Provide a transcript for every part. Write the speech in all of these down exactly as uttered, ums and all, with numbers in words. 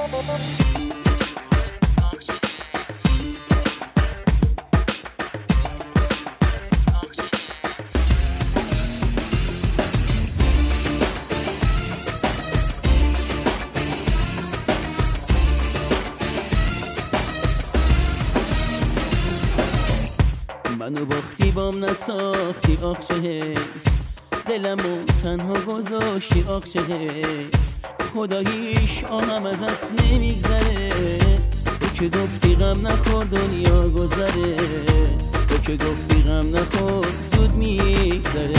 منو باختی بام نساختی آخ چه حیف، دلمو تنها گذاشتی آخ چه حیف. خداییش آهم ازت نمیگذره، تو که گفتی غم نخور دنیا گذره، تو که گفتی غم نخور زود میگذره.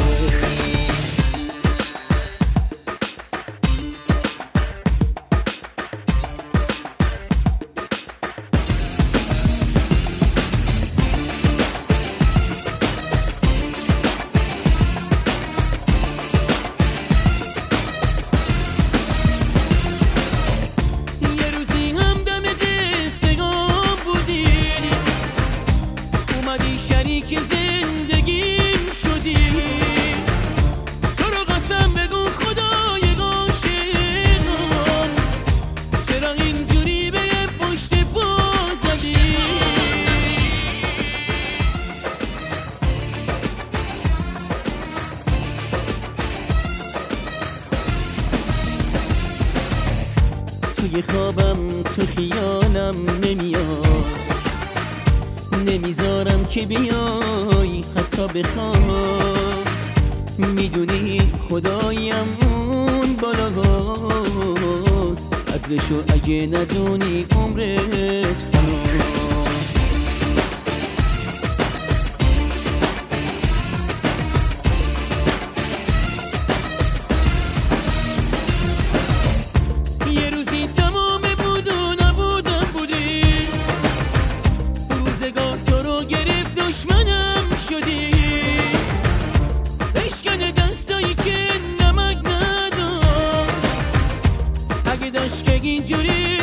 شریک زندگیم شدی، تو رو قسم بگو خدای عاشقم، چرا اینجوری به پشت پا زدی؟ توی خوابم تو خیالم نمیاد، نمیذارم که بیای حتی بخوام، میدونی خدایم اون بالاست، قدرشو اگه ندونی عمرت فنا. یه روزی تمام بود و نبودم بودی، روزگار تو رو گرفت دشمنم شدی، بشکن دستایی که نمک نداشت، اگه داشت که اینجوری